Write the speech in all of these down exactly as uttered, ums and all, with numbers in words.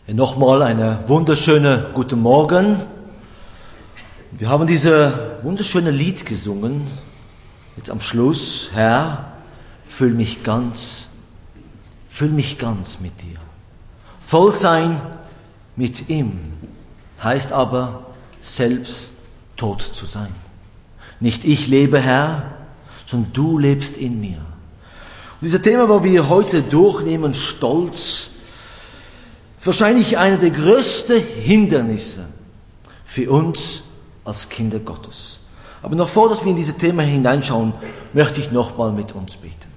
Nochmal eine wunderschöne guten Morgen. Wir haben dieses wunderschöne Lied gesungen. Jetzt am Schluss, Herr, füll mich ganz, füll mich ganz mit dir. Voll sein mit ihm heißt aber, selbst tot zu sein. Nicht ich lebe, Herr, sondern du lebst in mir. Und dieses Thema, wo wir heute durchnehmen, Stolz, ist wahrscheinlich einer der größten Hindernisse für uns als Kinder Gottes. Aber noch vor, dass wir in dieses Thema hineinschauen, möchte ich nochmal mit uns beten.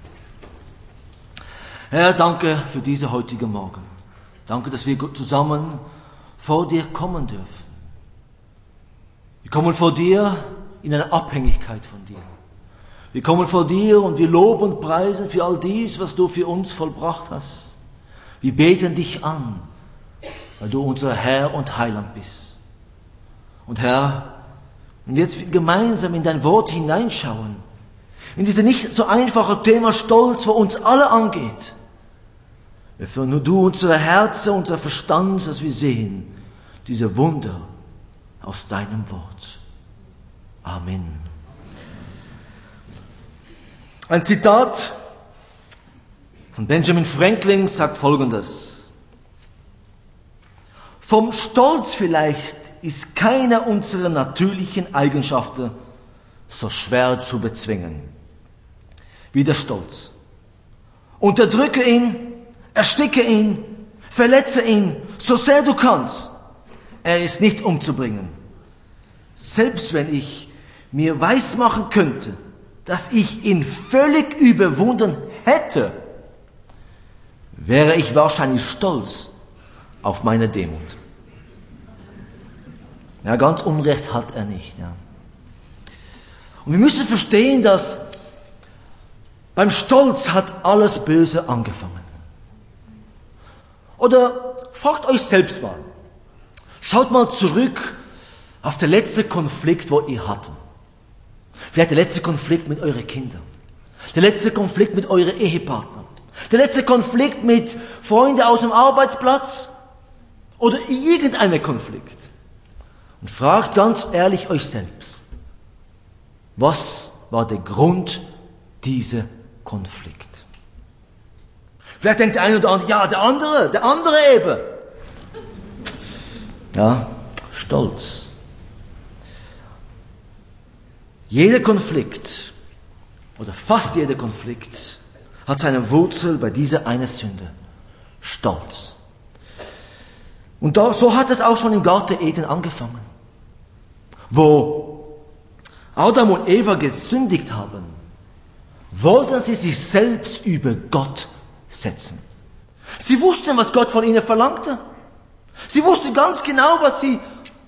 Herr, danke für diese heutige Morgen. Danke, dass wir zusammen vor dir kommen dürfen. Wir kommen vor dir in eine Abhängigkeit von dir. Wir kommen vor dir und wir loben und preisen für all dies, was du für uns vollbracht hast. Wir beten dich an, weil du unser Herr und Heiland bist. Und Herr, und jetzt gemeinsam in dein Wort hineinschauen, in dieses nicht so einfache Thema Stolz, wo uns alle angeht. Öffne nur du unsere Herzen, unser Verstand, dass wir sehen, diese Wunder aus deinem Wort. Amen. Ein Zitat von Benjamin Franklin sagt Folgendes: Vom Stolz vielleicht ist keine unserer natürlichen Eigenschaften so schwer zu bezwingen wie der Stolz. Unterdrücke ihn, ersticke ihn, verletze ihn, so sehr du kannst. Er ist nicht umzubringen. Selbst wenn ich mir weismachen könnte, dass ich ihn völlig überwunden hätte, wäre ich wahrscheinlich stolz auf meine Demut. Ja, ganz Unrecht hat er nicht. Ja. Und wir müssen verstehen, dass beim Stolz hat alles Böse angefangen. Oder fragt euch selbst mal. Schaut mal zurück auf den letzten Konflikt, wo ihr hattet. Vielleicht der letzte Konflikt mit euren Kindern. Der letzte Konflikt mit euren Ehepartnern. Der letzte Konflikt mit Freunden aus dem Arbeitsplatz. Oder irgendeinen Konflikt. Und fragt ganz ehrlich euch selbst. Was war der Grund dieser Konflikt? Vielleicht denkt der eine oder andere, ja, der andere, der andere eben. Ja, Stolz. Jeder Konflikt, oder fast jeder Konflikt, hat seine Wurzel bei dieser einen Sünde. Stolz. Und da, so hat es auch schon im Garten Eden angefangen. Wo Adam und Eva gesündigt haben, wollten sie sich selbst über Gott setzen. Sie wussten, was Gott von ihnen verlangte. Sie wussten ganz genau, was sie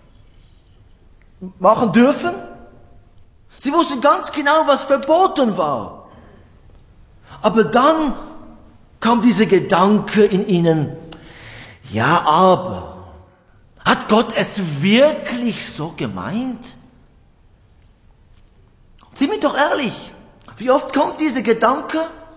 machen dürfen. Sie wussten ganz genau, was verboten war. Aber dann kam dieser Gedanke in ihnen, ja, aber, hat Gott es wirklich so gemeint? Sind wir doch ehrlich, wie oft kommt dieser Gedanke?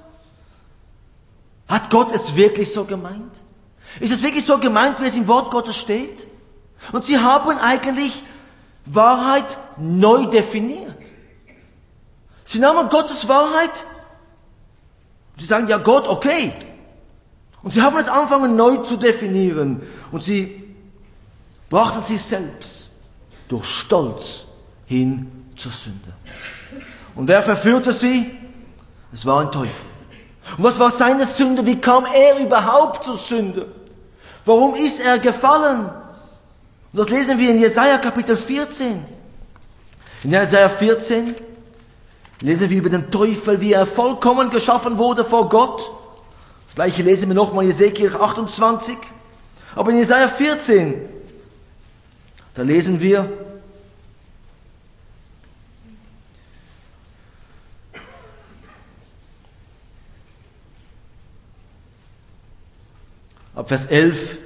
Hat Gott es wirklich so gemeint? Ist es wirklich so gemeint, wie es im Wort Gottes steht? Und sie haben eigentlich Wahrheit neu definiert. Sie nahmen Gottes Wahrheit, sie sagen, ja Gott, okay. Und sie haben es angefangen neu zu definieren. Und sie brachten sich selbst durch Stolz hin zur Sünde. Und wer verführte sie? Es war ein Teufel. Und was war seine Sünde? Wie kam er überhaupt zur Sünde? Warum ist er gefallen? Und das lesen wir in Jesaja Kapitel vierzehn. In Jesaja vierzehn lesen wir über den Teufel, wie er vollkommen geschaffen wurde vor Gott. Das gleiche lesen wir nochmal in Jesekiel achtundzwanzig. Aber in Jesaja vierzehn, da lesen wir, ab Vers elf,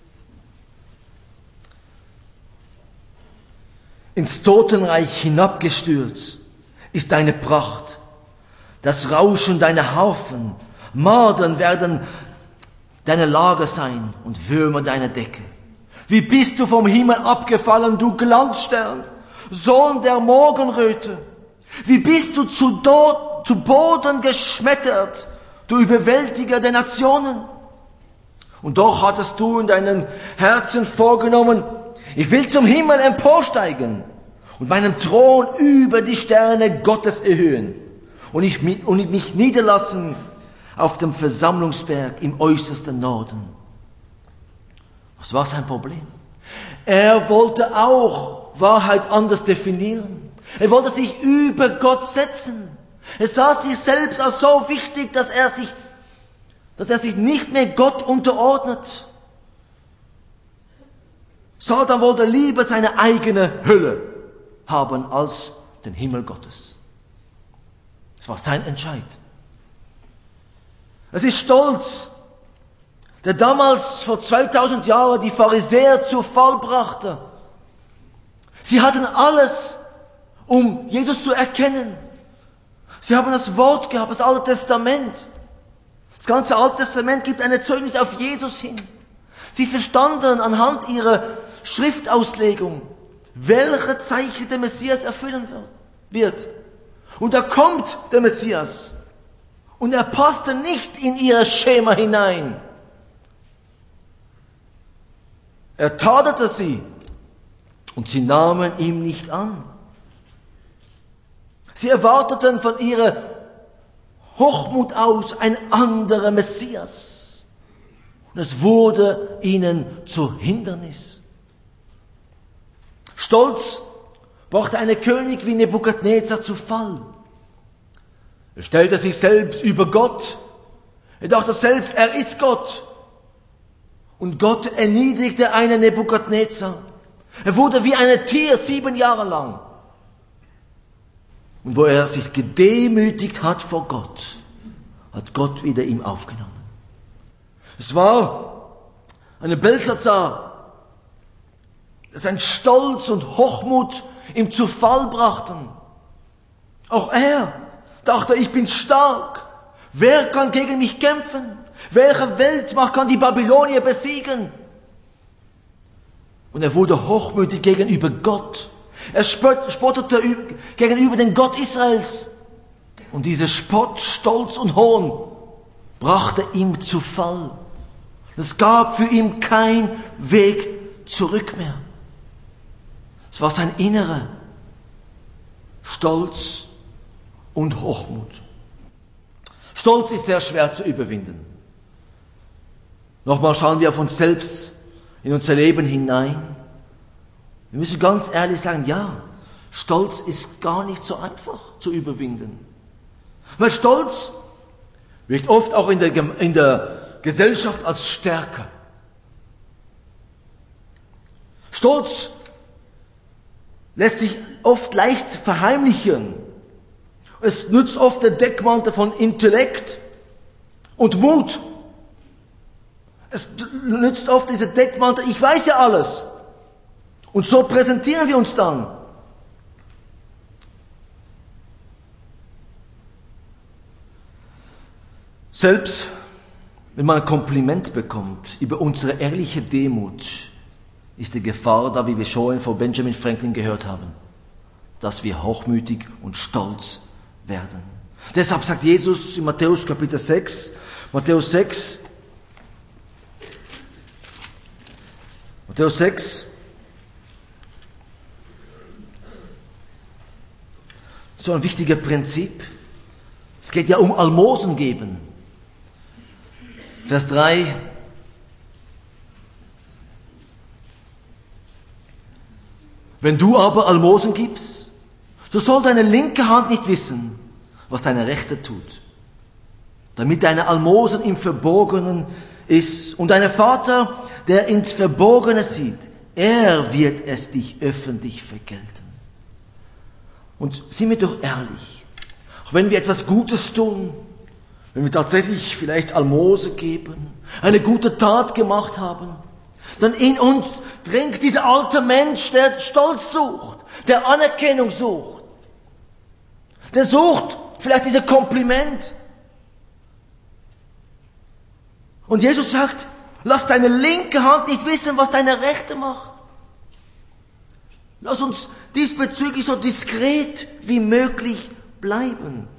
ins Totenreich hinabgestürzt ist deine Pracht, das Rauschen deiner Harfen, Mardern werden deine Lager sein und Würmer deine Decke. Wie bist du vom Himmel abgefallen, du Glanzstern, Sohn der Morgenröte? Wie bist du zu, Do- zu Boden geschmettert, du Überwältiger der Nationen? Und doch hattest du in deinem Herzen vorgenommen, ich will zum Himmel emporsteigen und meinen Thron über die Sterne Gottes erhöhen und, ich, und mich niederlassen auf dem Versammlungsberg im äußersten Norden. Was war sein Problem? Er wollte auch Wahrheit anders definieren. Er wollte sich über Gott setzen. Er sah sich selbst als so wichtig, dass er sich, dass er sich nicht mehr Gott unterordnet. Satan wollte lieber seine eigene Hölle haben als den Himmel Gottes. Das war sein Entscheid. Es ist Stolz, der damals vor zweitausend Jahren die Pharisäer zu Fall brachte. Sie hatten alles, um Jesus zu erkennen. Sie haben das Wort gehabt, das Alte Testament. Das ganze Alte Testament gibt eine Zeugnis auf Jesus hin. Sie verstanden anhand ihrer Schriftauslegung, welche Zeichen der Messias erfüllen wird. Und da kommt der Messias. Und er passte nicht in ihr Schema hinein. Er tadelte sie und sie nahmen ihm nicht an. Sie erwarteten von ihrer Hochmut aus ein anderer Messias. Und es wurde ihnen zu Hindernis. Stolz brachte einen König wie Nebukadnezar zu Fall. Er stellte sich selbst über Gott. Er dachte selbst, er ist Gott. Und Gott erniedrigte einen Nebukadnezar. Er wurde wie ein Tier sieben Jahre lang. Und wo er sich gedemütigt hat vor Gott, hat Gott wieder ihm aufgenommen. Es war eine Belsazar, das sein Stolz und Hochmut ihm zu Fall brachten. Auch er dachte, ich bin stark. Wer kann gegen mich kämpfen? Welche Weltmacht kann die Babylonier besiegen? Und er wurde hochmütig gegenüber Gott. Er spottete gegenüber dem Gott Israels. Und dieser Spott, Stolz und Hohn brachte ihm zu Fall. Es gab für ihn keinen Weg zurück mehr. Es war sein innerer Stolz und Hochmut. Stolz ist sehr schwer zu überwinden. Nochmal schauen wir auf uns selbst, in unser Leben hinein. Wir müssen ganz ehrlich sagen, ja, Stolz ist gar nicht so einfach zu überwinden. Weil Stolz wirkt oft auch in der, in der Gesellschaft als Stärke. Stolz lässt sich oft leicht verheimlichen. Es nützt oft der Deckmantel von Intellekt und Mut. Es nützt oft dieser Deckmantel, ich weiß ja alles. Und so präsentieren wir uns dann. Selbst wenn man ein Kompliment bekommt über unsere ehrliche Demut, ist die Gefahr da, wie wir schon von Benjamin Franklin gehört haben, dass wir hochmütig und stolz werden. Deshalb sagt Jesus in Matthäus Kapitel sechs, Matthäus sechs, Matthäus sechs, so ein wichtiger Prinzip. Es geht ja um Almosen geben. Vers drei. Wenn du aber Almosen gibst, so soll deine linke Hand nicht wissen, was deine rechte tut, damit deine Almosen im Verborgenen ist. Und dein Vater, der ins Verborgene sieht, er wird es dich öffentlich vergelten. Und sind wir doch ehrlich, auch wenn wir etwas Gutes tun, wenn wir tatsächlich vielleicht Almose geben, eine gute Tat gemacht haben, dann in uns dringt dieser alte Mensch, der Stolz sucht, der Anerkennung sucht, der sucht vielleicht dieses Kompliment. Und Jesus sagt, lass deine linke Hand nicht wissen, was deine rechte macht. Lass uns diesbezüglich so diskret wie möglich bleiben.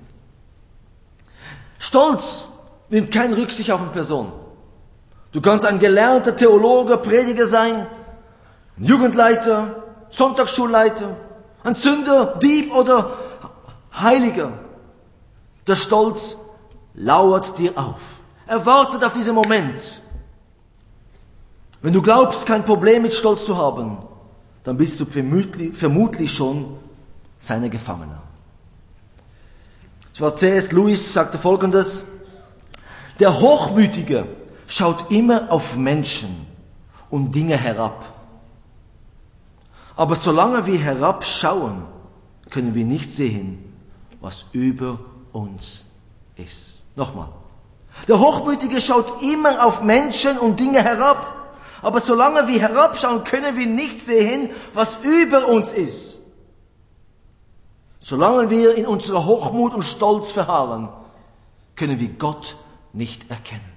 Stolz nimmt keine Rücksicht auf eine Person. Du kannst ein gelernter Theologe, Prediger sein, ein Jugendleiter, Sonntagsschulleiter, ein Sünder, Dieb oder Heiliger. Der Stolz lauert dir auf. Er wartet auf diesen Moment. Wenn du glaubst, kein Problem mit Stolz zu haben, dann bist du vermutlich, vermutlich schon seine Gefangener. C S Lewis sagte Folgendes: Der Hochmütige schaut immer auf Menschen und Dinge herab. Aber solange wir herabschauen, können wir nicht sehen, was über uns ist. Nochmal. Der Hochmütige schaut immer auf Menschen und Dinge herab. Aber solange wir herabschauen, können wir nicht sehen, was über uns ist. Solange wir in unserer Hochmut und Stolz verharren, können wir Gott nicht erkennen.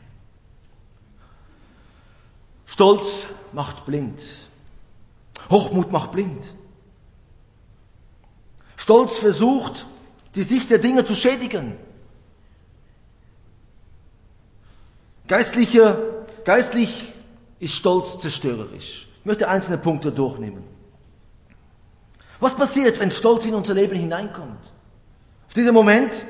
Stolz macht blind. Hochmut macht blind. Stolz versucht, die Sicht der Dinge zu schädigen. Geistlicher, geistlich ist Stolz zerstörerisch. Ich möchte einzelne Punkte durchnehmen. Was passiert, wenn Stolz in unser Leben hineinkommt? Auf diesen Moment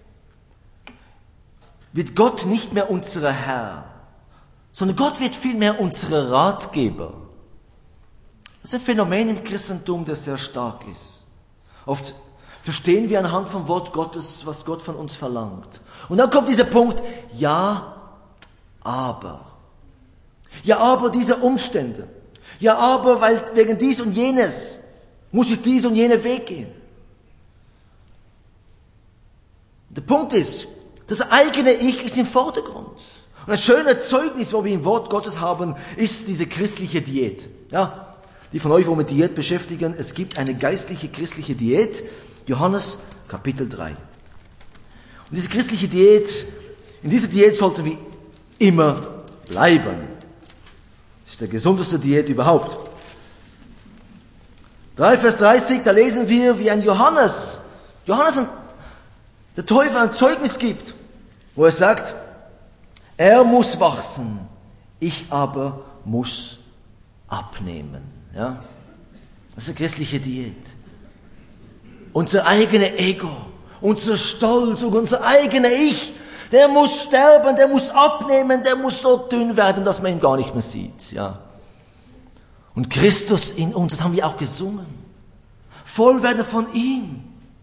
wird Gott nicht mehr unser Herr, sondern Gott wird vielmehr unser Ratgeber. Das ist ein Phänomen im Christentum, das sehr stark ist. Oft verstehen wir anhand vom Wort Gottes, was Gott von uns verlangt. Und dann kommt dieser Punkt, ja, aber. Ja, aber diese Umstände. Ja, aber weil wegen dies und jenes muss ich dies und jene Weg gehen. Der Punkt ist, das eigene Ich ist im Vordergrund. Und ein schönes Zeugnis, wo wir im Wort Gottes haben, ist diese christliche Diät. Ja, die von euch, wo mit Diät beschäftigen, es gibt eine geistliche christliche Diät, Johannes Kapitel drei. Und diese christliche Diät, in dieser Diät sollten wir immer bleiben. Das ist die gesundeste Diät überhaupt. drei Vers dreißig, da lesen wir, wie ein Johannes, Johannes, der Täufer, ein Zeugnis gibt, wo er sagt, er muss wachsen, ich aber muss abnehmen. Ja? Das ist eine christliche Diät. Unser eigenes Ego, unser Stolz und unser eigenes Ich, der muss sterben, der muss abnehmen, der muss so dünn werden, dass man ihn gar nicht mehr sieht. Ja. Und Christus in uns, das haben wir auch gesungen. Voll werden von ihm.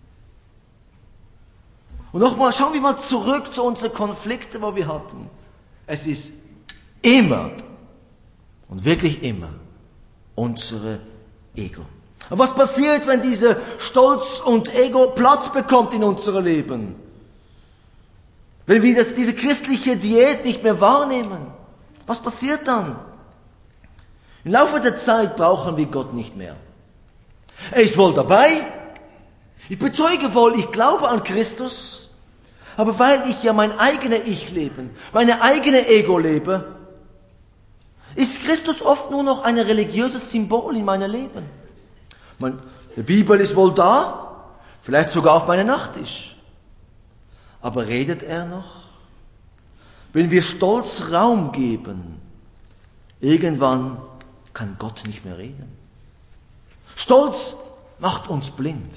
Und nochmal, schauen wir mal zurück zu unseren Konflikten, die wir hatten. Es ist immer und wirklich immer unsere Ego. Aber was passiert, wenn dieser Stolz und Ego Platz bekommt in unserem Leben? Wenn wir das, diese christliche Diät nicht mehr wahrnehmen, was passiert dann? Im Laufe der Zeit brauchen wir Gott nicht mehr. Er ist wohl dabei. Ich bezeuge wohl, ich glaube an Christus. Aber weil ich ja mein eigenes Ich lebe, meine eigene Ego lebe, ist Christus oft nur noch ein religiöses Symbol in meinem Leben. Die Bibel ist wohl da, vielleicht sogar auf meinem Nachttisch. Aber redet er noch? Wenn wir Stolz Raum geben, irgendwann kann Gott nicht mehr reden. Stolz macht uns blind.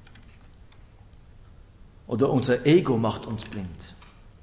Oder unser Ego macht uns blind.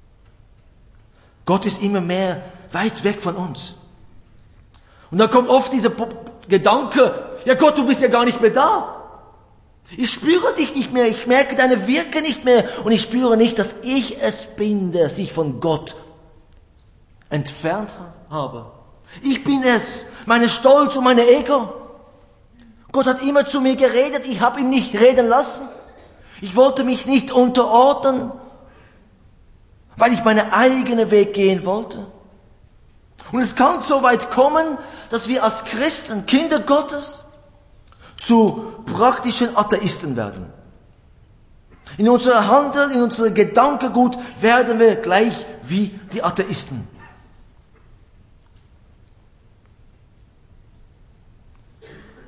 Gott ist immer mehr weit weg von uns. Und dann kommt oft dieser Gedanke, ja Gott, du bist ja gar nicht mehr da. Ich spüre dich nicht mehr, ich merke deine Wirke nicht mehr und ich spüre nicht, dass ich es bin, der sich von Gott entfernt habe. Ich bin es, meine Stolz und meine Ego. Gott hat immer zu mir geredet, ich habe ihn nicht reden lassen. Ich wollte mich nicht unterordnen, weil ich meinen eigenen Weg gehen wollte. Und es kann so weit kommen, dass wir als Christen, Kinder Gottes, zu praktischen Atheisten werden. In unserer Handel, in unserem Gedankengut werden wir gleich wie die Atheisten.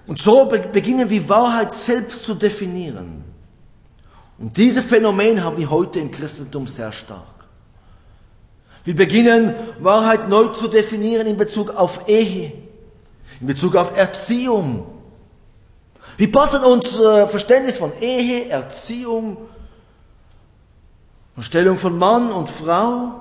Und so beginnen wir Wahrheit selbst zu definieren. Und dieses Phänomen haben wir heute im Christentum sehr stark. Wir beginnen Wahrheit neu zu definieren in Bezug auf Ehe, in Bezug auf Erziehung. Wie passt unser Verständnis von Ehe, Erziehung, von Stellung von Mann und Frau,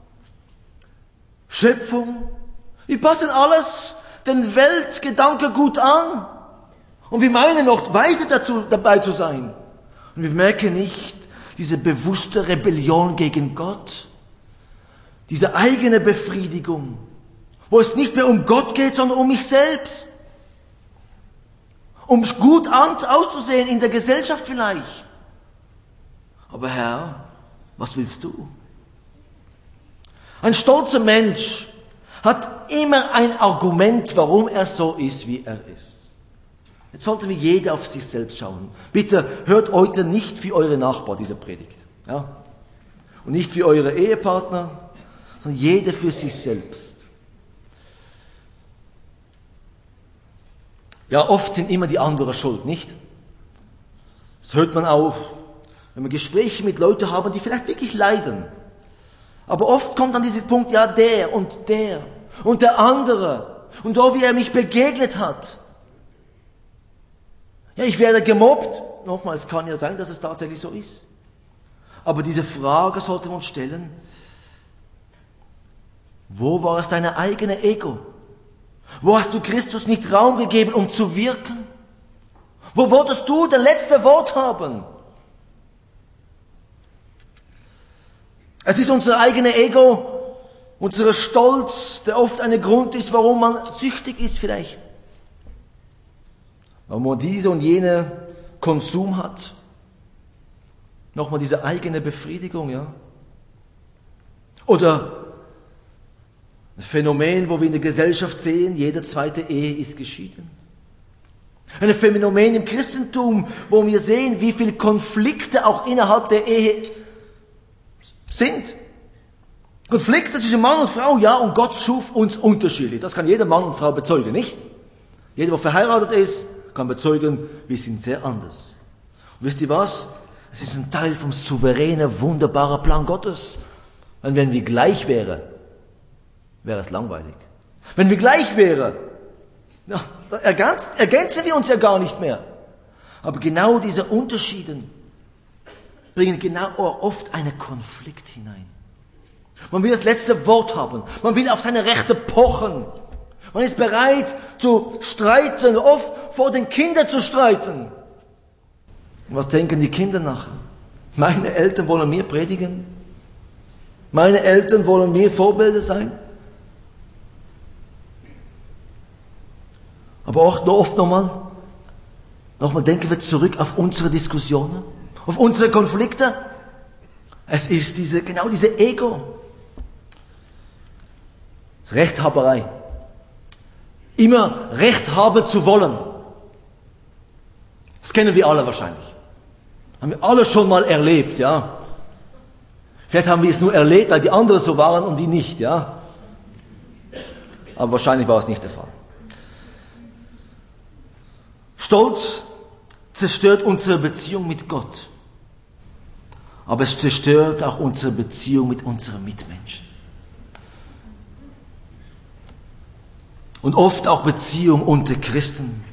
Schöpfung? Wie passt denn alles den Weltgedanke gut an? Und wir meinen noch weise dazu dabei zu sein. Und wir merken nicht diese bewusste Rebellion gegen Gott, diese eigene Befriedigung, wo es nicht mehr um Gott geht, sondern um mich selbst. Um gut auszusehen in der Gesellschaft vielleicht. Aber Herr, was willst du? Ein stolzer Mensch hat immer ein Argument, warum er so ist, wie er ist. Jetzt sollten wir jeder auf sich selbst schauen. Bitte hört heute nicht für eure Nachbarn diese Predigt. Ja? Und nicht für eure Ehepartner, sondern jeder für sich selbst. Ja, oft sind immer die anderen schuld, nicht? Das hört man auch, wenn wir Gespräche mit Leuten haben, die vielleicht wirklich leiden. Aber oft kommt dann dieser Punkt, ja, der und der und der andere und so wie er mich begegnet hat. Ja, ich werde gemobbt. Nochmal, es kann ja sein, dass es tatsächlich so ist. Aber diese Frage sollten wir uns stellen, wo war es deine eigene Ego? Wo hast du Christus nicht Raum gegeben, um zu wirken? Wo wolltest du das letzte Wort haben? Es ist unser eigenes Ego, unser Stolz, der oft ein Grund ist, warum man süchtig ist vielleicht. Warum man diese und jene Konsum hat. Nochmal diese eigene Befriedigung, ja. Oder ein Phänomen, wo wir in der Gesellschaft sehen, jede zweite Ehe ist geschieden. Ein Phänomen im Christentum, wo wir sehen, wie viele Konflikte auch innerhalb der Ehe sind. Konflikte zwischen Mann und Frau, ja, und Gott schuf uns unterschiedlich. Das kann jeder Mann und Frau bezeugen, nicht? Jeder, der verheiratet ist, kann bezeugen, wir sind sehr anders. Und wisst ihr was? Es ist ein Teil vom souveränen, wunderbaren Plan Gottes. Und wenn wir gleich wären, wäre es langweilig. Wenn wir gleich wären, ja, da ergänzen, ergänzen wir uns ja gar nicht mehr. Aber genau diese Unterschiede bringen genau oft einen Konflikt hinein. Man will das letzte Wort haben. Man will auf seine Rechte pochen. Man ist bereit zu streiten, oft vor den Kindern zu streiten. Und was denken die Kinder nachher? Meine Eltern wollen mir predigen. Meine Eltern wollen mir Vorbilder sein. Aber auch oft nochmal, nochmal denken wir zurück auf unsere Diskussionen, auf unsere Konflikte. Es ist diese, genau diese Ego. Das Rechthaberei. Immer Recht haben zu wollen. Das kennen wir alle wahrscheinlich. Haben wir alle schon mal erlebt, ja. Vielleicht haben wir es nur erlebt, weil die anderen so waren und die nicht, ja. Aber wahrscheinlich war es nicht der Fall. Stolz zerstört unsere Beziehung mit Gott. Aber es zerstört auch unsere Beziehung mit unseren Mitmenschen. Und oft auch Beziehung unter Christen.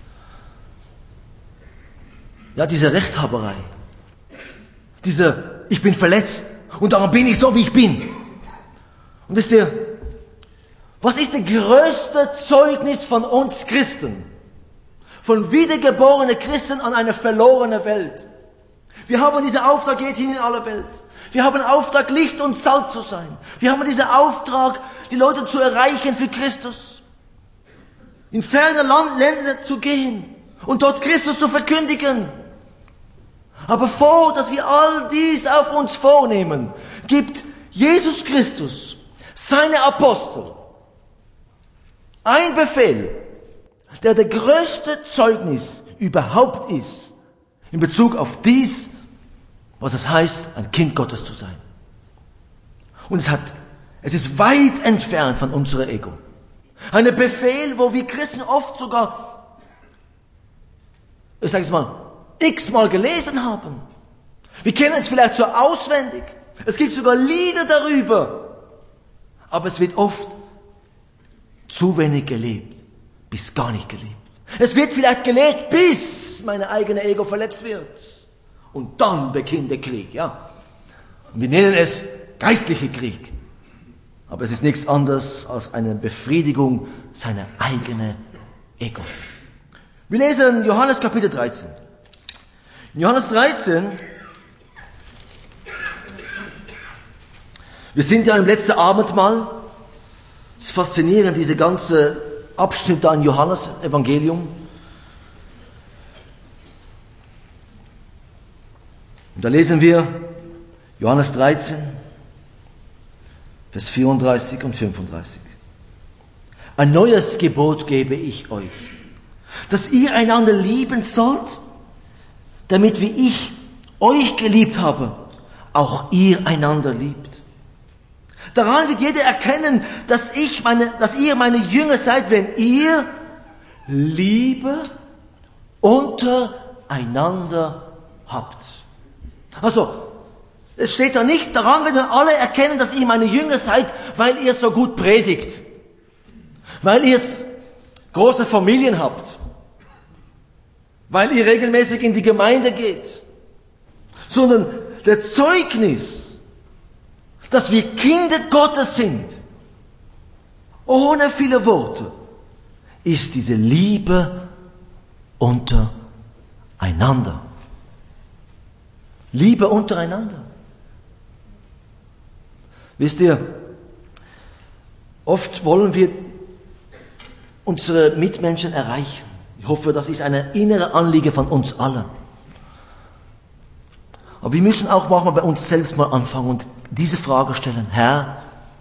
Ja, diese Rechthaberei. Diese, ich bin verletzt und darum bin ich so, wie ich bin. Und wisst ihr, was ist das größte Zeugnis von uns Christen? Von wiedergeborenen Christen an eine verlorene Welt. Wir haben diesen Auftrag, geht hin in alle Welt. Wir haben den Auftrag, Licht und Salz zu sein. Wir haben diesen Auftrag, die Leute zu erreichen für Christus. In ferne Länder zu gehen und dort Christus zu verkündigen. Aber bevor, dass wir all dies auf uns vornehmen, gibt Jesus Christus, seine Apostel, ein Befehl, der der größte Zeugnis überhaupt ist, in Bezug auf dies, was es heißt, ein Kind Gottes zu sein. Und es hat, es ist weit entfernt von unserem Ego. Ein Befehl, wo wir Christen oft sogar ich sage es mal, x-mal gelesen haben. Wir kennen es vielleicht so auswendig. Es gibt sogar Lieder darüber. Aber es wird oft zu wenig gelebt, bis gar nicht gelebt. Es wird vielleicht gelebt, bis meine eigene Ego verletzt wird. Und dann beginnt der Krieg, ja. Und wir nennen es geistlicher Krieg. Aber es ist nichts anderes als eine Befriedigung seiner eigenen Ego. Wir lesen Johannes Kapitel dreizehn. In Johannes dreizehn, wir sind ja im letzten Abendmahl. Es ist faszinierend, diese ganze Abschnitt da im Johannes-Evangelium. Und da lesen wir Johannes dreizehn, Vers vierunddreißig und fünfunddreißig. Ein neues Gebot gebe ich euch, dass ihr einander lieben sollt, damit wie ich euch geliebt habe, auch ihr einander liebt. Daran wird jeder erkennen, dass, ich meine, dass ihr meine Jünger seid, wenn ihr Liebe untereinander habt. Also, es steht da nicht, daran werden alle erkennen, dass ihr meine Jünger seid, weil ihr so gut predigt. Weil ihr große Familien habt. Weil ihr regelmäßig in die Gemeinde geht. Sondern der Zeugnis, dass wir Kinder Gottes sind, ohne viele Worte, ist diese Liebe untereinander. Liebe untereinander. Wisst ihr, oft wollen wir unsere Mitmenschen erreichen. Ich hoffe, das ist eine innere Anliege von uns allen. Aber wir müssen auch manchmal bei uns selbst mal anfangen und diese Frage stellen: Herr,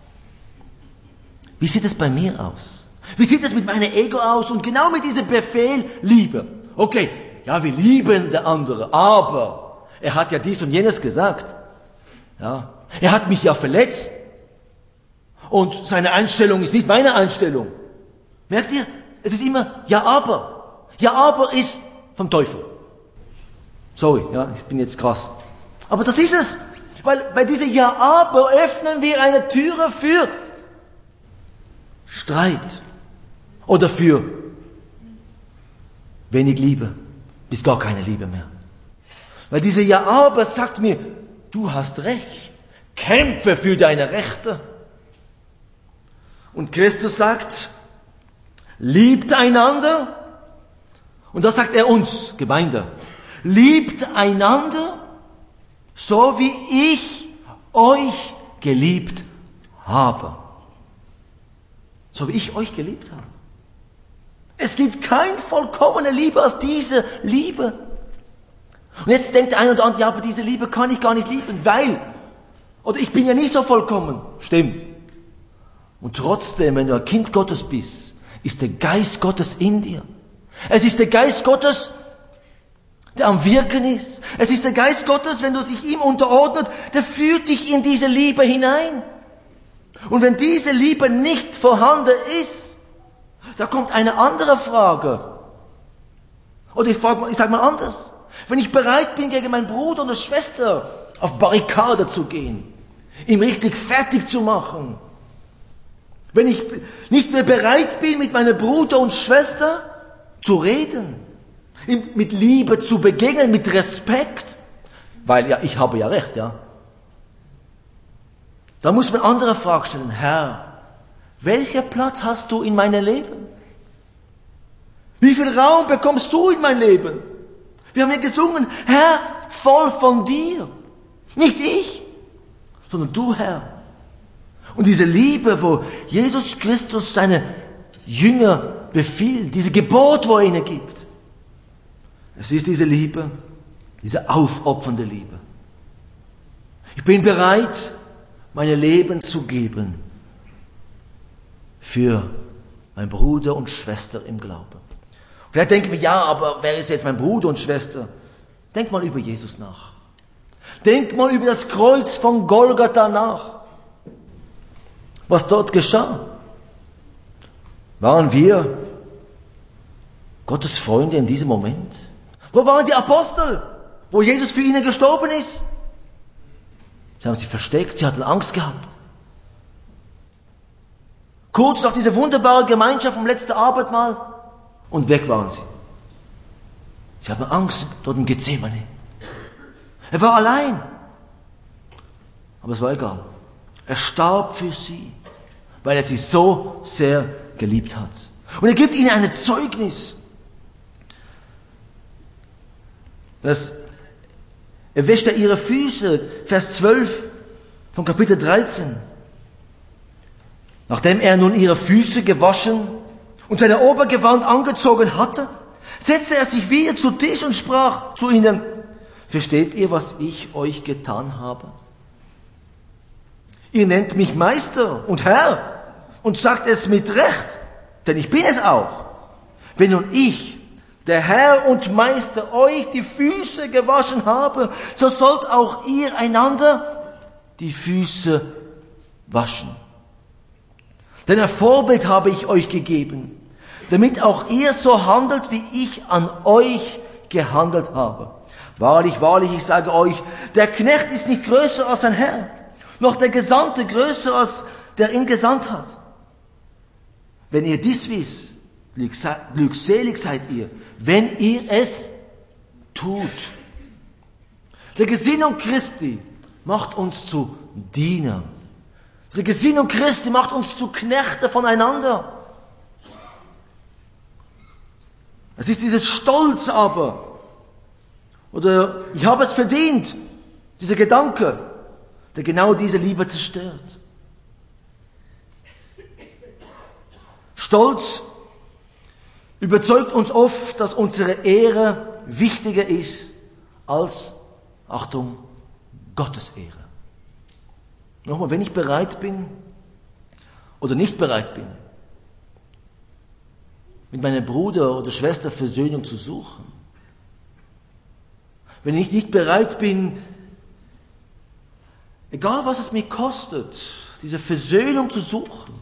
wie sieht es bei mir aus? Wie sieht es mit meinem Ego aus? Und genau mit diesem Befehl Liebe. Okay, ja, wir lieben der andere, aber er hat ja dies und jenes gesagt. Ja, er hat mich ja verletzt. Und seine Einstellung ist nicht meine Einstellung. Merkt ihr? Es ist immer ja, aber. Ja, aber ist vom Teufel. Sorry, ja, ich bin jetzt krass. Aber das ist es. Weil bei diesem Ja, aber öffnen wir eine Türe für Streit. Oder für wenig Liebe. Bis gar keine Liebe mehr. Weil diese Ja, aber sagt mir, du hast Recht. Kämpfe für deine Rechte. Und Christus sagt, liebt einander. Und das sagt er uns, Gemeinde. Liebt einander, so wie ich euch geliebt habe. So wie ich euch geliebt habe. Es gibt keine vollkommene Liebe als diese Liebe. Und jetzt denkt der eine oder andere, ja, aber diese Liebe kann ich gar nicht lieben, weil, oder ich bin ja nicht so vollkommen. Stimmt. Und trotzdem, wenn du ein Kind Gottes bist, ist der Geist Gottes in dir. Es ist der Geist Gottes, der am Wirken ist. Es ist der Geist Gottes, wenn du dich ihm unterordnet, der führt dich in diese Liebe hinein. Und wenn diese Liebe nicht vorhanden ist, da kommt eine andere Frage. Oder ich frage, ich sage mal anders. Wenn ich bereit bin, gegen meinen Bruder oder Schwester auf Barrikade zu gehen, ihm richtig fertig zu machen, wenn ich nicht mehr bereit bin, mit meinem Bruder und Schwester zu reden, ihm mit Liebe zu begegnen, mit Respekt, weil ja, ich habe ja recht, ja. Da muss man andere Fragen stellen. Herr, welchen Platz hast du in meinem Leben? Wie viel Raum bekommst du in mein Leben? Wir haben ja gesungen, Herr, voll von dir. Nicht ich, sondern du, Herr. Und diese Liebe, wo Jesus Christus seine Jünger befiehlt, diese Gebot, wo er ihnen gibt. Es ist diese Liebe, diese aufopfernde Liebe. Ich bin bereit, mein Leben zu geben für meinen Bruder und Schwester im Glauben. Vielleicht denken wir, ja, aber wer ist jetzt mein Bruder und Schwester? Denk mal über Jesus nach. Denk mal über das Kreuz von Golgatha nach. Was dort geschah. Waren wir Gottes Freunde in diesem Moment? Wo waren die Apostel, wo Jesus für ihnen gestorben ist? Sie haben sich versteckt, sie hatten Angst gehabt. Kurz nach dieser wunderbaren Gemeinschaft vom letzten Abendmahl und weg waren sie. Sie hatten Angst dort im Gethsemane. Er war allein. Aber es war egal. Er starb für sie, weil er sie so sehr geliebt hat. Und er gibt ihnen ein Zeugnis. Das, er wäscht er ihre Füße, Vers zwölf von Kapitel dreizehn. Nachdem er nun ihre Füße gewaschen und seine Obergewand angezogen hatte, setzte er sich wieder zu Tisch und sprach zu ihnen: Versteht ihr, was ich euch getan habe? Ihr nennt mich Meister und Herr und sagt es mit Recht, denn ich bin es auch. Wenn nun ich, der Herr und Meister, euch die Füße gewaschen habe, so sollt auch ihr einander die Füße waschen. Denn ein Vorbild habe ich euch gegeben, damit auch ihr so handelt, wie ich an euch gehandelt habe. Wahrlich, wahrlich, ich sage euch, der Knecht ist nicht größer als sein Herr, noch der Gesandte größer als der ihn gesandt hat. Wenn ihr dies wisst, glückselig seid ihr, wenn ihr es tut. Die Gesinnung Christi macht uns zu Dienern. Die Gesinnung Christi macht uns zu Knechte voneinander. Es ist dieses Stolz aber, oder ich habe es verdient, dieser Gedanke, der genau diese Liebe zerstört. Stolz überzeugt uns oft, dass unsere Ehre wichtiger ist als, Achtung, Gottes Ehre. Nochmal, wenn ich bereit bin oder nicht bereit bin, mit meinem Bruder oder Schwester Versöhnung zu suchen, wenn ich nicht bereit bin, egal was es mir kostet, diese Versöhnung zu suchen,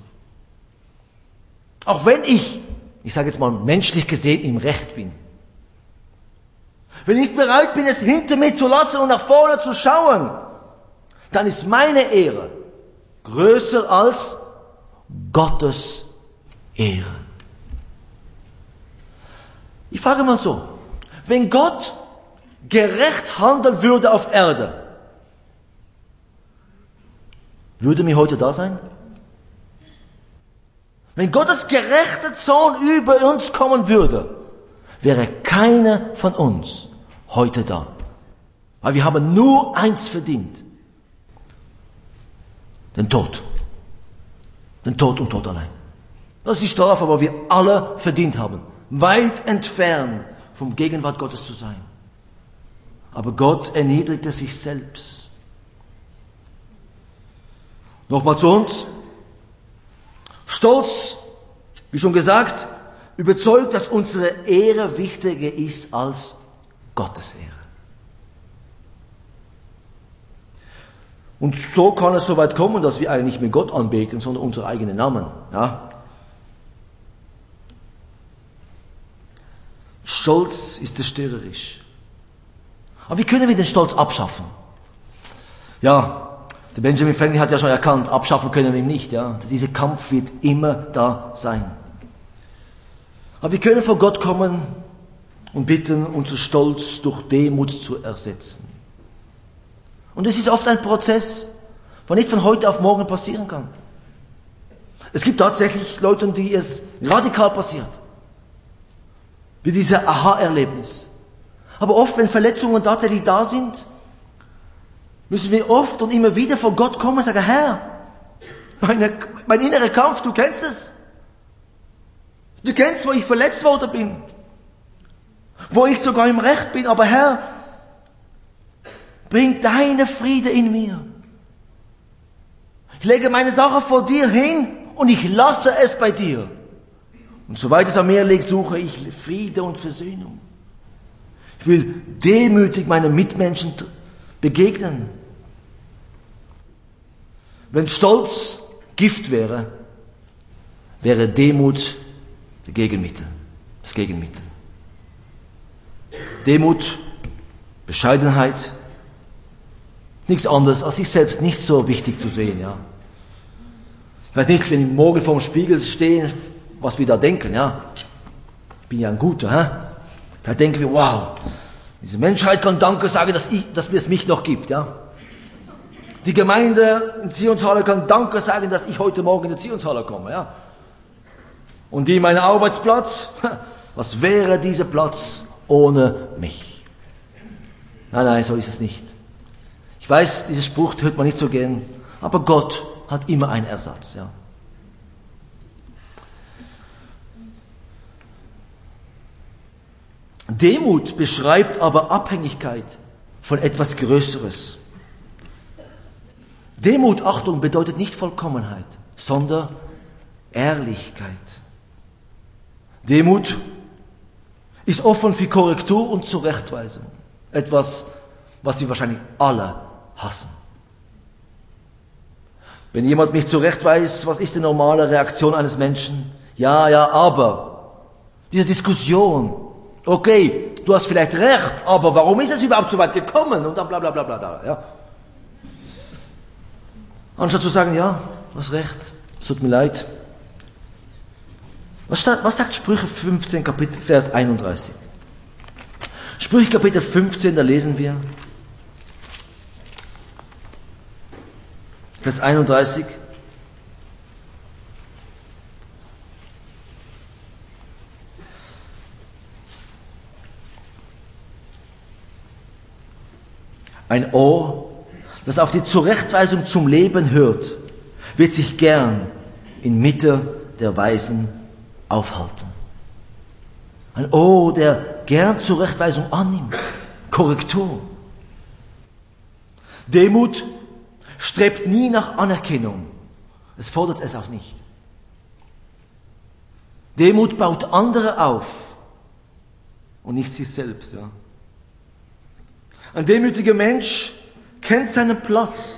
auch wenn ich, ich sage jetzt mal menschlich gesehen, im Recht bin, wenn ich nicht bereit bin, es hinter mir zu lassen und nach vorne zu schauen, dann ist meine Ehre größer als Gottes Ehre. Ich frage mal so, wenn Gott gerecht handeln würde auf Erde, würde mir heute da sein? Wenn Gottes gerechter Zorn über uns kommen würde, wäre keiner von uns heute da. Weil wir haben nur eins verdient. Den Tod. Den Tod und Tod allein. Das ist die Strafe, wo wir alle verdient haben. Weit entfernt vom Gegenwart Gottes zu sein. Aber Gott erniedrigte sich selbst. Nochmal zu uns. Stolz, wie schon gesagt, überzeugt, dass unsere Ehre wichtiger ist als Gottes Ehre. Und so kann es so weit kommen, dass wir eigentlich nicht mehr Gott anbeten, sondern unsere eigenen Namen. Ja? Stolz ist zerstörerisch. Aber wie können wir den Stolz abschaffen? Ja, der Benjamin Franklin hat ja schon erkannt, abschaffen können wir ihn nicht. Ja? Dieser Kampf wird immer da sein. Aber wir können vor Gott kommen und bitten, unser Stolz durch Demut zu ersetzen. Und es ist oft ein Prozess, der nicht von heute auf morgen passieren kann. Es gibt tatsächlich Leute, die es radikal passiert. Wie dieser Aha-Erlebnis. Aber oft, wenn Verletzungen tatsächlich da sind, müssen wir oft und immer wieder vor Gott kommen und sagen, Herr, meine, mein innerer Kampf, du kennst es. Du kennst, wo ich verletzt worden bin. Wo ich sogar im Recht bin. Aber Herr, bring deine Friede in mir. Ich lege meine Sache vor dir hin und ich lasse es bei dir. Und soweit es an mir liegt, suche ich Friede und Versöhnung. Ich will demütig meinen Mitmenschen begegnen. Wenn Stolz Gift wäre, wäre Demut das Gegenmittel. Das Gegenmittel. Demut, Bescheidenheit, nichts anderes, als sich selbst nicht so wichtig zu sehen. Ja. Ich weiß nicht, wenn wir morgen vor dem Spiegel stehen, was wir da denken. Ja. Ich bin ja ein Guter. Hä? Da denken wir, wow, diese Menschheit kann Danke sagen, dass, ich, dass es mich noch gibt. Ja. Die Gemeinde in Zionshalle kann Danke sagen, dass ich heute Morgen in die Zionshalle komme. Ja. Und die in meinem Arbeitsplatz, was wäre dieser Platz ohne mich? Nein, nein, so ist es nicht. Ich weiß, dieser Spruch hört man nicht so gern, aber Gott hat immer einen Ersatz. Ja. Demut beschreibt aber Abhängigkeit von etwas Größeres. Demut, Achtung, bedeutet nicht Vollkommenheit, sondern Ehrlichkeit. Demut ist offen für Korrektur und Zurechtweisung. Etwas, was Sie wahrscheinlich alle hassen. Wenn jemand mich zurechtweist, was ist die normale Reaktion eines Menschen? Ja, ja, aber. Diese Diskussion. Okay, du hast vielleicht recht, aber warum ist es überhaupt so weit gekommen? Und dann bla bla bla bla bla. Ja. Anstatt zu sagen, ja, du hast recht, es tut mir leid. Was, statt, was sagt Sprüche fünfzehn, Kapitel, Vers einunddreißig? Sprüche Kapitel fünfzehn, da lesen wir, Vers einunddreißig. Ein Ohr, das auf die Zurechtweisung zum Leben hört, wird sich gern in Mitte der Weisen aufhalten. Ein Ohr, der gern Zurechtweisung annimmt, Korrektur. Demut strebt nie nach Anerkennung. Es fordert es auch nicht. Demut baut andere auf und nicht sich selbst. Ja. Ein demütiger Mensch kennt seinen Platz.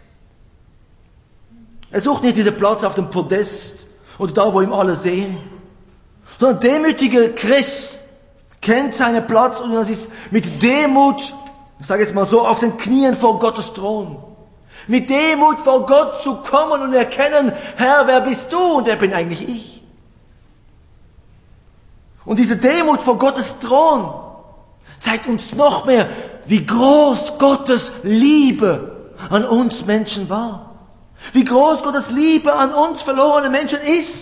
Er sucht nicht diesen Platz auf dem Podest oder da, wo ihm alle sehen, sondern ein demütiger Christ kennt seinen Platz und das ist mit Demut, ich sage jetzt mal so, auf den Knien vor Gottes Thron. Mit Demut vor Gott zu kommen und erkennen, Herr, wer bist du? Und wer bin eigentlich ich? Und diese Demut vor Gottes Thron zeigt uns noch mehr, wie groß Gottes Liebe an uns Menschen war. Wie groß Gottes Liebe an uns verlorene Menschen ist.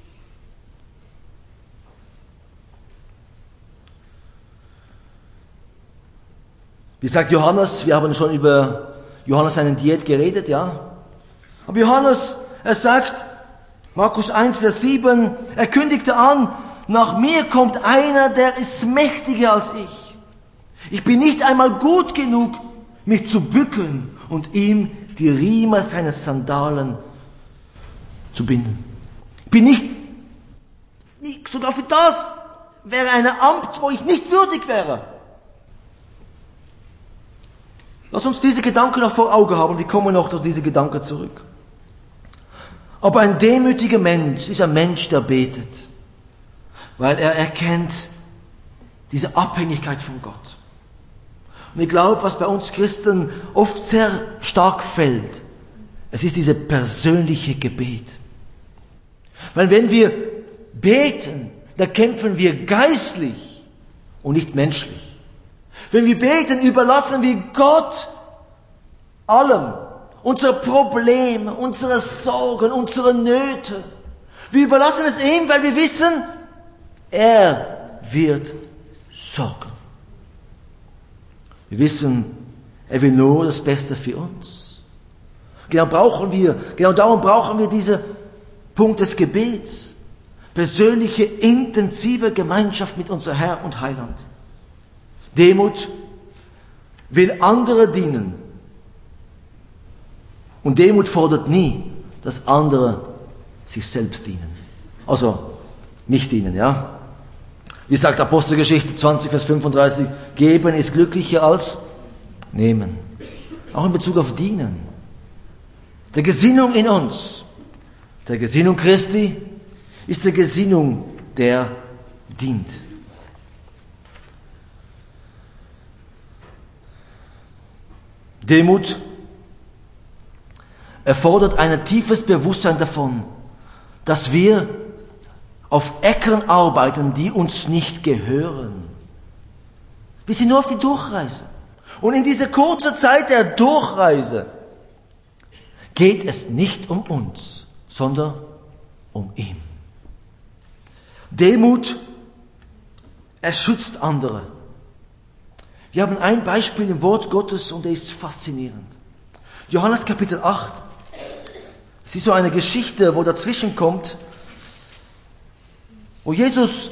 Wie sagt Johannes, wir haben schon über Johannes seine Diät geredet, ja. Aber Johannes, er sagt, Markus eins, Vers sieben, er kündigte an, nach mir kommt einer, der ist mächtiger als ich. Ich bin nicht einmal gut genug, mich zu bücken und ihm die Riemen seines Sandalen zu binden. Ich bin nicht, nicht, sogar für das wäre ein Amt, wo ich nicht würdig wäre. Lass uns diese Gedanken noch vor Augen haben, wir kommen noch auf diese Gedanken zurück. Aber ein demütiger Mensch ist ein Mensch, der betet, weil er erkennt diese Abhängigkeit von Gott. Und ich glaube, was bei uns Christen oft sehr stark fällt, es ist diese persönliche Gebet. Weil wenn wir beten, dann kämpfen wir geistlich und nicht menschlich. Wenn wir beten, überlassen wir Gott allem. Unsere Probleme, unsere Sorgen, unsere Nöte. Wir überlassen es ihm, weil wir wissen, er wird sorgen. Wir wissen, er will nur das Beste für uns. Genau brauchen wir, genau darum brauchen wir diesen Punkt des Gebets. Persönliche, intensive Gemeinschaft mit unserem Herr und Heiland. Demut will andere dienen. Und Demut fordert nie, dass andere sich selbst dienen. Also nicht dienen, ja. Wie sagt Apostelgeschichte zwanzig, Vers fünfunddreißig, geben ist glücklicher als nehmen. Auch in Bezug auf dienen. Der Gesinnung in uns, der Gesinnung Christi, ist die Gesinnung, der dient. Demut erfordert ein tiefes Bewusstsein davon, dass wir auf Äckern arbeiten, die uns nicht gehören. Wir sind nur auf die Durchreise. Und in dieser kurzen Zeit der Durchreise geht es nicht um uns, sondern um ihn. Demut, er schützt andere. Wir haben ein Beispiel im Wort Gottes und er ist faszinierend. Johannes Kapitel acht. Es ist so eine Geschichte, wo dazwischen kommt, wo Jesus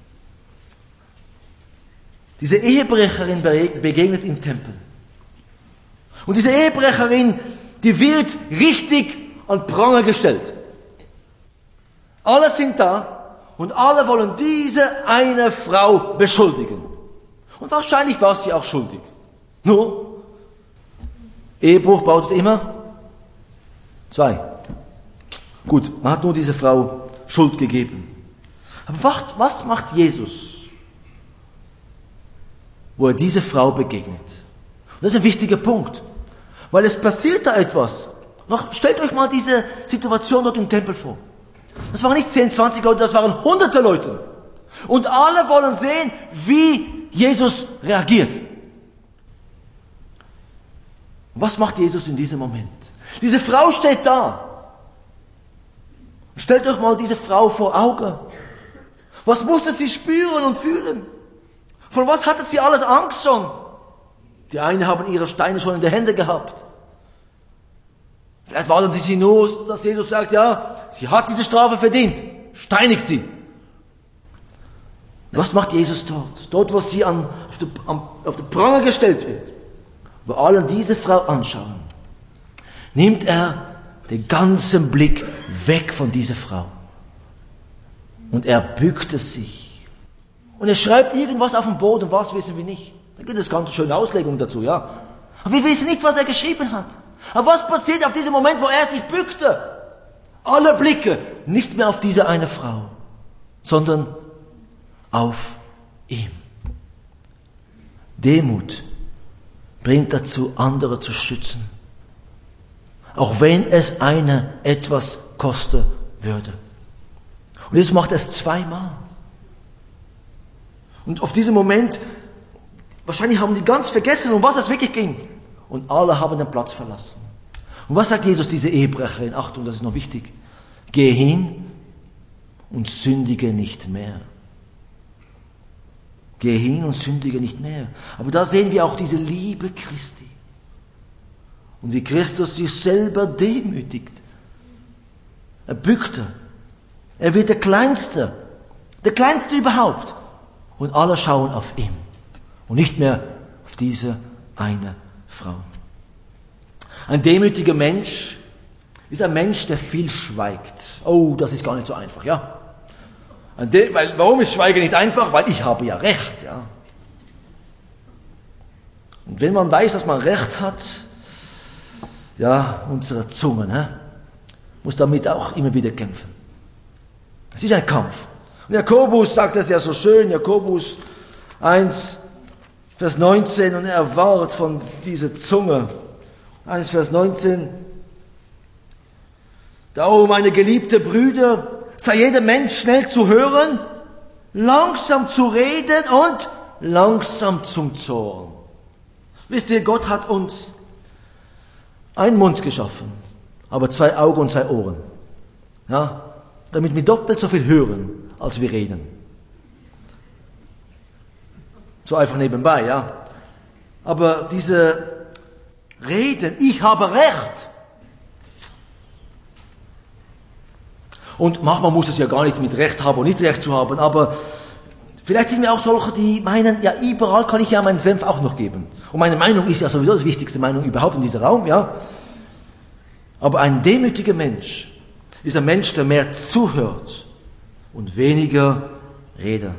diese Ehebrecherin begegnet im Tempel. Und diese Ehebrecherin, die wird richtig an Pranger gestellt. Alle sind da und alle wollen diese eine Frau beschuldigen. Und wahrscheinlich war sie auch schuldig. Nur, Ehebruch braucht es immer zwei. Gut, man hat nur diese Frau Schuld gegeben. Aber was, was macht Jesus, wo er diese Frau begegnet? Und das ist ein wichtiger Punkt, weil es passiert da etwas. Noch, stellt euch mal diese Situation dort im Tempel vor. Das waren nicht zehn, zwanzig Leute, das waren hunderte Leute. Und alle wollen sehen, wie Jesus reagiert. Was macht Jesus in diesem Moment? Diese Frau steht da. Stellt euch mal diese Frau vor Augen. Was musste sie spüren und fühlen? Von was hatte sie alles Angst schon? Die einen haben ihre Steine schon in den Händen gehabt. Vielleicht warten sie sie nur, dass Jesus sagt, ja, sie hat diese Strafe verdient. Steinigt sie. Was macht Jesus dort? Dort, wo sie an, auf, die, an, auf die Pranger gestellt wird, wo alle diese Frau anschauen, nimmt er den ganzen Blick weg von dieser Frau. Und er bückte sich. Und er schreibt irgendwas auf dem Boden, was wissen wir nicht. Da gibt es ganz schöne Auslegung dazu, ja. Aber wir wissen nicht, was er geschrieben hat. Aber was passiert auf diesem Moment, wo er sich bückte? Alle Blicke nicht mehr auf diese eine Frau, sondern auf ihm. Demut bringt dazu, andere zu schützen. Auch wenn es eine etwas kosten würde. Und Jesus macht es zweimal. Und auf diesem Moment, wahrscheinlich haben die ganz vergessen, um was es wirklich ging. Und alle haben den Platz verlassen. Und was sagt Jesus, diese Ehebrecherin? Achtung, das ist noch wichtig. Geh hin und sündige nicht mehr. Geh hin und sündige nicht mehr. Aber da sehen wir auch diese Liebe Christi. Und wie Christus sich selber demütigt. Er bückte. Er wird der Kleinste. Der Kleinste überhaupt. Und alle schauen auf ihn. Und nicht mehr auf diese eine Frau. Ein demütiger Mensch ist ein Mensch, der viel schweigt. Oh, das ist gar nicht so einfach, ja. De- weil, warum ist Schweigen nicht einfach? Weil ich habe ja Recht, ja. Und wenn man weiß, dass man Recht hat, ja, unsere Zunge, ne, muss damit auch immer wieder kämpfen. Es ist ein Kampf. Und Jakobus sagt das ja so schön, Jakobus eins, Vers neunzehn, und er erwartet von dieser Zunge. eins, Vers neunzehn. Darum, meine geliebte Brüder, sei jeder Mensch schnell zu hören, langsam zu reden und langsam zum Zorn. Wisst ihr, Gott hat uns einen Mund geschaffen, aber zwei Augen und zwei Ohren. Ja, damit wir doppelt so viel hören, als wir reden. So einfach nebenbei, ja. Aber diese Reden, ich habe Recht. Und manchmal muss es ja gar nicht mit Recht haben und nicht Recht zu haben, aber vielleicht sind wir auch solche, die meinen, ja, überall kann ich ja meinen Senf auch noch geben. Und meine Meinung ist ja sowieso die wichtigste Meinung überhaupt in diesem Raum, ja. Aber ein demütiger Mensch ist ein Mensch, der mehr zuhört und weniger redet.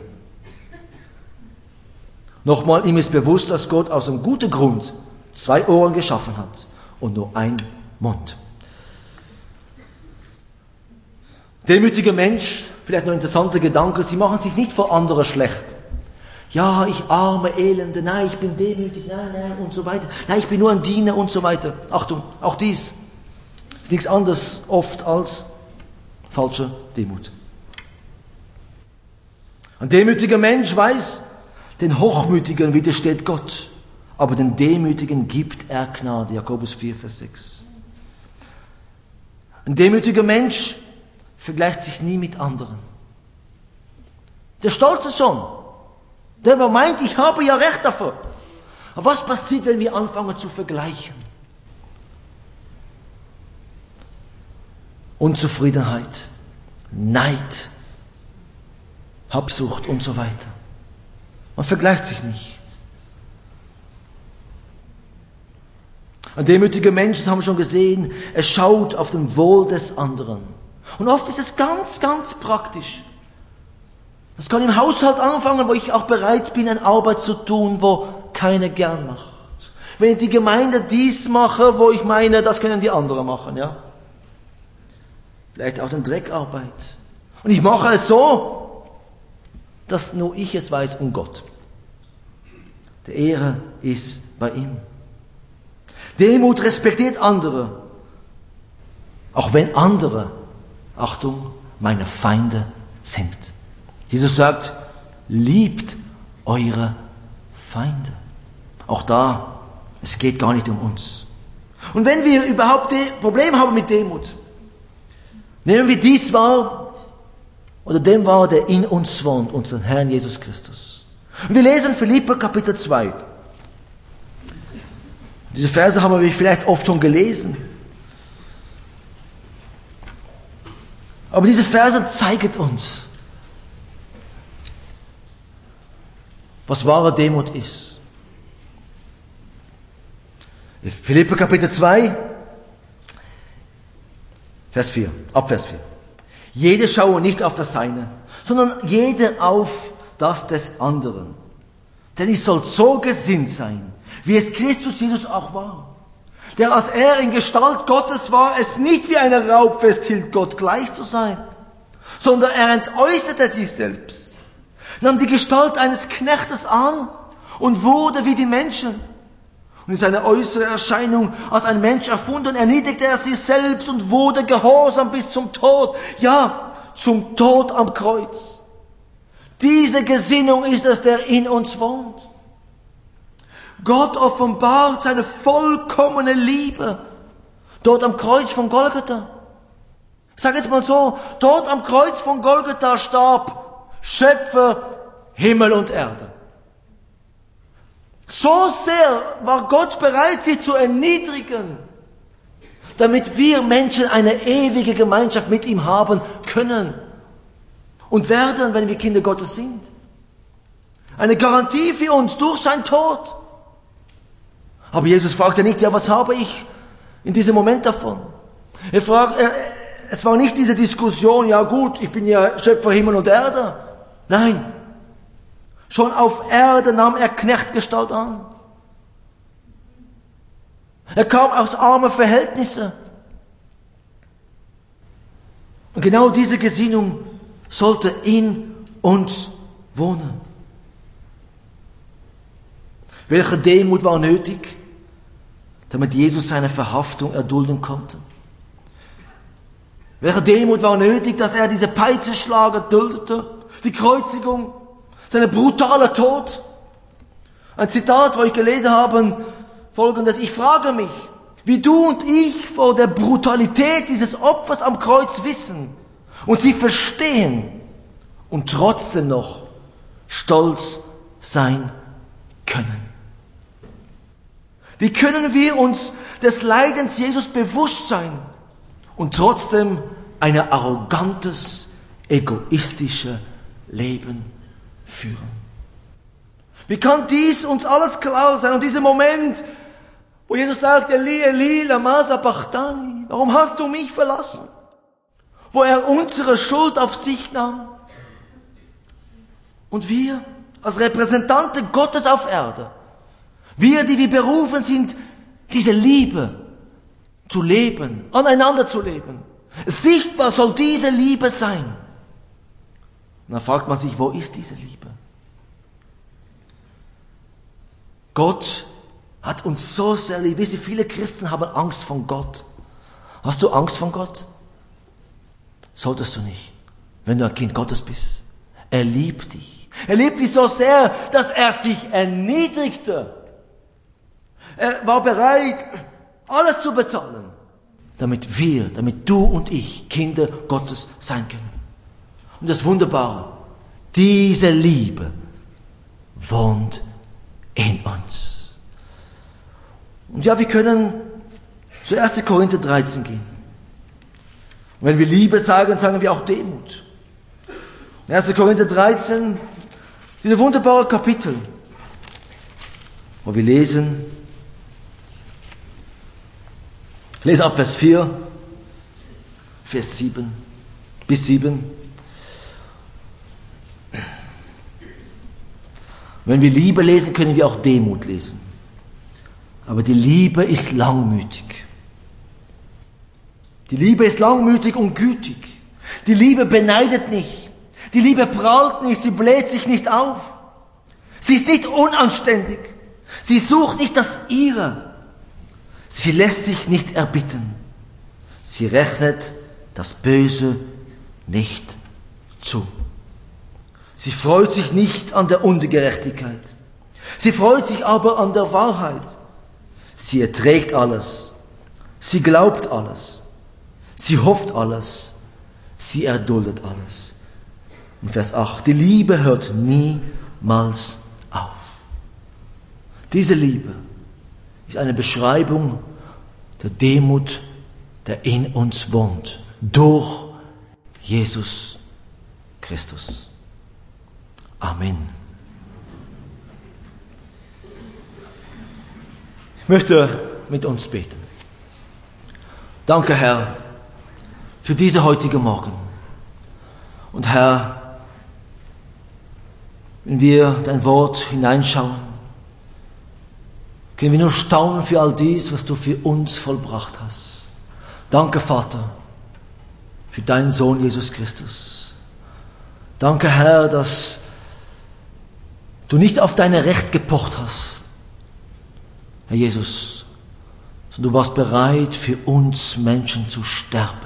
Nochmal, ihm ist bewusst, dass Gott aus einem guten Grund zwei Ohren geschaffen hat und nur einen Mund. Demütiger Mensch, vielleicht noch ein interessanter Gedanke, sie machen sich nicht vor anderen schlecht. Ja, ich arme Elende, nein, ich bin demütig, nein, nein und so weiter. Nein, ich bin nur ein Diener und so weiter. Achtung, auch dies ist nichts anderes oft als falsche Demut. Ein demütiger Mensch weiß, den Hochmütigen widersteht Gott, aber den Demütigen gibt er Gnade. Jakobus vier, Vers sechs. Ein demütiger Mensch vergleicht sich nie mit anderen. Der Stolz ist schon. Der meint, ich habe ja Recht dafür. Aber was passiert, wenn wir anfangen zu vergleichen? Unzufriedenheit, Neid, Habsucht und so weiter. Man vergleicht sich nicht. Ein demütiger Mensch, das haben wir schon gesehen, er schaut auf den Wohl des anderen. Und oft ist es ganz, ganz praktisch. Das kann im Haushalt anfangen, wo ich auch bereit bin, eine Arbeit zu tun, wo keiner gern macht. Wenn ich die Gemeinde dies mache, wo ich meine, das können die anderen machen, ja. Vielleicht auch den Dreckarbeit. Und ich mache es so, dass nur ich es weiß und Gott. Die Ehre ist bei ihm. Demut respektiert andere, auch wenn andere, Achtung, meine Feinde sind. Jesus sagt, liebt eure Feinde. Auch da, es geht gar nicht um uns. Und wenn wir überhaupt ein Problem haben mit Demut, nehmen wir dies wahr, oder dem wahr, der in uns wohnt, unseren Herrn Jesus Christus. Und wir lesen Philipper Kapitel zwei. Diese Verse haben wir vielleicht oft schon gelesen. Aber diese Verse zeigen uns, was wahre Demut ist. Philipper Kapitel zwei, Vers vier, ab Vers vier. Jede schaue nicht auf das Seine, sondern jede auf das des anderen. Denn ich soll so gesinnt sein, wie es Christus Jesus auch war. Der, als er in Gestalt Gottes war, es nicht wie eine Raub festhielt, Gott gleich zu sein, sondern er entäußerte sich selbst, nahm die Gestalt eines Knechtes an und wurde wie die Menschen. Und in seiner äußeren Erscheinung als ein Mensch erfunden, erniedrigte er sich selbst und wurde gehorsam bis zum Tod. Ja, zum Tod am Kreuz. Diese Gesinnung ist es, der in uns wohnt. Gott offenbart seine vollkommene Liebe dort am Kreuz von Golgatha. Ich sage jetzt mal so, dort am Kreuz von Golgatha starb Schöpfer Himmel und Erde. So sehr war Gott bereit, sich zu erniedrigen, damit wir Menschen eine ewige Gemeinschaft mit ihm haben können und werden, wenn wir Kinder Gottes sind. Eine Garantie für uns durch seinen Tod. Aber Jesus fragte nicht, ja, was habe ich in diesem Moment davon? Er fragt, er, es war nicht diese Diskussion, ja gut, ich bin ja Schöpfer Himmel und Erde. Nein. Schon auf Erde nahm er Knechtgestalt an. Er kam aus armen Verhältnissen. Und genau diese Gesinnung sollte in uns wohnen. Welche Demut war nötig, damit Jesus seine Verhaftung erdulden konnte? Welche Demut war nötig, dass er diese Peitschenschlag erduldete, die Kreuzigung, seine brutale Tod? Ein Zitat, wo ich gelesen habe, folgendes: Ich frage mich, wie du und ich vor der Brutalität dieses Opfers am Kreuz wissen und sie verstehen und trotzdem noch stolz sein können. Wie können wir uns des Leidens Jesus bewusst sein und trotzdem ein arrogantes, egoistisches Leben führen? Wie kann dies uns alles klar sein? Und dieser Moment, wo Jesus sagt, Eli, Eli, lama sabachthani, warum hast du mich verlassen? Wo er unsere Schuld auf sich nahm. Und wir, als Repräsentanten Gottes auf Erde, wir, die wir berufen sind, diese Liebe zu leben, aneinander zu leben. Sichtbar soll diese Liebe sein. Und dann fragt man sich, wo ist diese Liebe? Gott hat uns so sehr lieb. Wisst ihr, viele Christen haben Angst vor Gott. Hast du Angst vor Gott? Solltest du nicht, wenn du ein Kind Gottes bist. Er liebt dich. Er liebt dich so sehr, dass er sich erniedrigte. Er war bereit, alles zu bezahlen, damit wir, damit du und ich Kinder Gottes sein können. Und das Wunderbare, diese Liebe wohnt in uns. Und ja, wir können zu ersten Korinther dreizehn gehen. Und wenn wir Liebe sagen, sagen wir auch Demut. ersten Korinther dreizehn, diese wunderbare Kapitel, wo wir lesen, ich lese ab Vers vier, Vers sieben bis sieben. Wenn wir Liebe lesen, können wir auch Demut lesen. Aber die Liebe ist langmütig. Die Liebe ist langmütig und gütig. Die Liebe beneidet nicht. Die Liebe prahlt nicht, sie bläht sich nicht auf. Sie ist nicht unanständig. Sie sucht nicht das Ihre. Sie lässt sich nicht erbitten. Sie rechnet das Böse nicht zu. Sie freut sich nicht an der Ungerechtigkeit. Sie freut sich aber an der Wahrheit. Sie erträgt alles. Sie glaubt alles. Sie hofft alles. Sie erduldet alles. In Vers acht, die Liebe hört niemals auf. Diese Liebe ist eine Beschreibung der Demut, der in uns wohnt, durch Jesus Christus. Amen. Ich möchte mit uns beten. Danke, Herr, für diese heutige Morgen. Und Herr, wenn wir dein Wort hineinschauen, können wir nur staunen für all dies, was du für uns vollbracht hast. Danke, Vater, für deinen Sohn Jesus Christus. Danke, Herr, dass du nicht auf dein Recht gepocht hast, Herr Jesus, sondern du warst bereit, für uns Menschen zu sterben.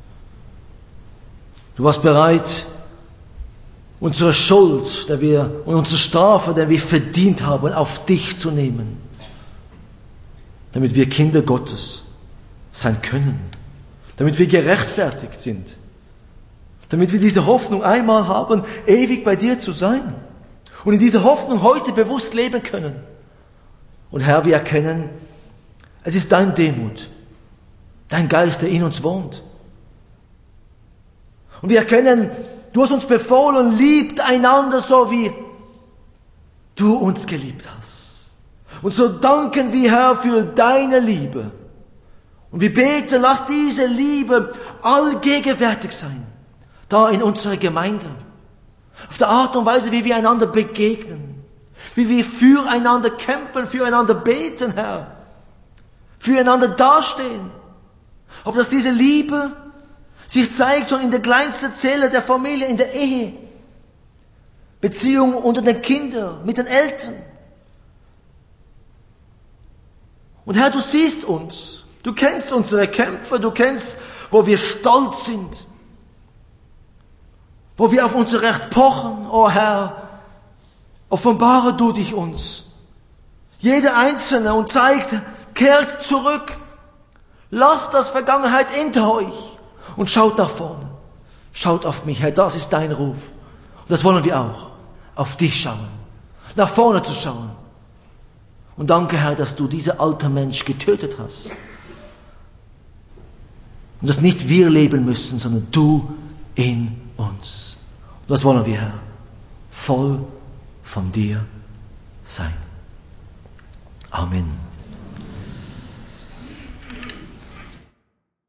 Du warst bereit, unsere Schuld, der wir, und unsere Strafe, die wir verdient haben, auf dich zu nehmen, damit wir Kinder Gottes sein können, damit wir gerechtfertigt sind, damit wir diese Hoffnung einmal haben, ewig bei dir zu sein und in dieser Hoffnung heute bewusst leben können. Und Herr, wir erkennen, es ist dein Demut, dein Geist, der in uns wohnt. Und wir erkennen, du hast uns befohlen, liebt einander so, wie du uns geliebt hast. Und so danken wir, Herr, für deine Liebe. Und wir beten, lass diese Liebe allgegenwärtig sein, da in unserer Gemeinde. Auf der Art und Weise, wie wir einander begegnen, wie wir füreinander kämpfen, füreinander beten, Herr, füreinander dastehen. Ob das diese Liebe sich zeigt schon in der kleinsten Zelle der Familie, in der Ehe, Beziehung unter den Kindern, mit den Eltern. Und Herr, du siehst uns, du kennst unsere Kämpfe, du kennst, wo wir stolz sind, wo wir auf unser Recht pochen. Oh Herr, offenbare du dich uns, jeder Einzelne, und zeigt, kehrt zurück, lasst das Vergangenheit hinter euch und schaut nach vorne. Schaut auf mich, Herr, das ist dein Ruf. Und das wollen wir auch, auf dich schauen, nach vorne zu schauen. Und danke, Herr, dass du diesen alten Mensch getötet hast. Und dass nicht wir leben müssen, sondern du in uns. Und das wollen wir, Herr, voll von dir sein. Amen.